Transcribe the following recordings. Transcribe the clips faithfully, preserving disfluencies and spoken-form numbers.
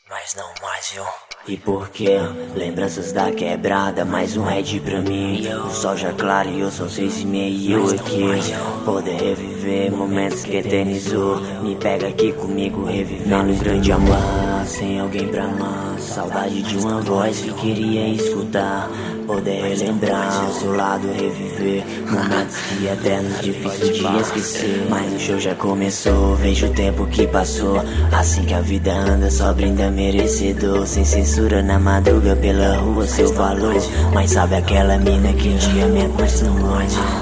Mas não mais, viu? E por quê? Lembranças da quebrada, mais um Red pra mim. O sol já claro e eu sou seis e meia e eu aqui. Poder reviver momentos que eternizou. Me pega aqui comigo, revivendo um grande amor. Sem alguém pra amar, saudade de uma voz que queria escutar. Poder relembrar, ao seu lado reviver momentos que eternos, difícil de esquecer. Mas o show já começou, vejo o tempo que passou. Assim que a vida anda, só brinda merecedor. Sem censura na madruga, pela rua seu valor. Mas sabe aquela mina que um dia me acostumou?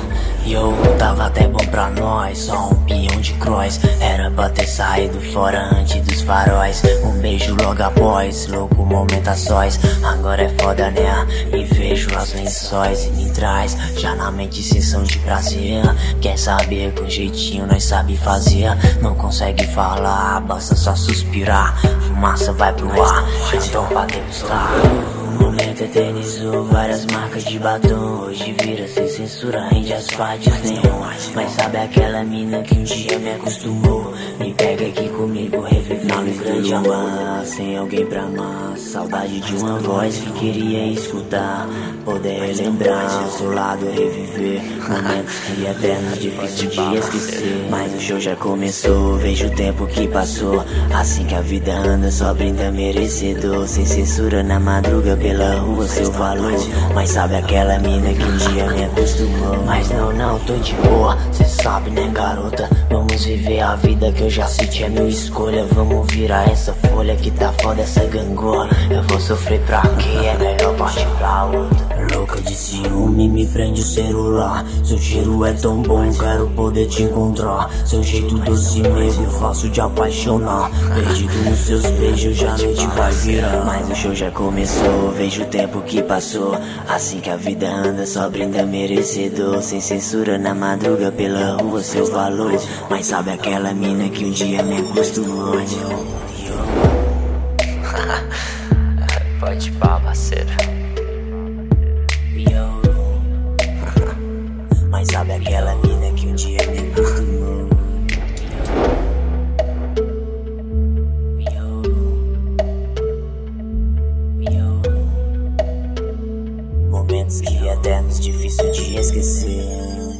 E eu tava até bom pra nós, só um peão de cross. Era pra ter saído fora antes dos faróis. Um beijo logo após, louco momento a sós. Agora é foda, né? E vejo as lençóis e me traz já na mente sessão de prazer. Quer saber com jeitinho nós sabe fazer. Não consegue falar, basta só suspirar. Fumaça vai pro ar, então pra degustar. O momento eternizou várias marcas de batom. Hoje vira sem censura, rende asfaltos nenhum. Mas sabe aquela mina que um dia me acostumou? Me pega aqui comigo, revivendo um grande amar. Sem alguém pra amar, saudade de uma voz que queria escutar. Poder relembrar, ao seu lado reviver momentos que eternos, difícil de esquecer. Mas o show já começou, vejo o tempo que passou. Assim que a vida anda, só brinda merecedor. Sem censura na madruga, pela rua seu valor. Mas sabe aquela mina que um dia me acostumou? Mas não, não, tô de boa, cê sabe né garota? Vamos viver a vida que eu já senti é minha escolha. Vamos virar essa folha que tá foda essa gangorra. Eu vou sofrer pra quê? É melhor partir pra outra. Louca de ciúme, me prende o celular. Seu cheiro é tão bom, quero poder te encontrar. Seu jeito doce mesmo, fácil de apaixonar. Perdido nos seus beijos, já a noite vai virar. Mas o show já começou, vejo o tempo que passou. Assim que a vida anda, só brinda merecedor. Sem censura na madruga, pela rua seu valor. Mas sabe aquela mina que um dia me acostumou? Pode pá, parceiro. Mas sabe aquela mina que um dia me acostumou? Momentos que eternos, difícil de esquecer.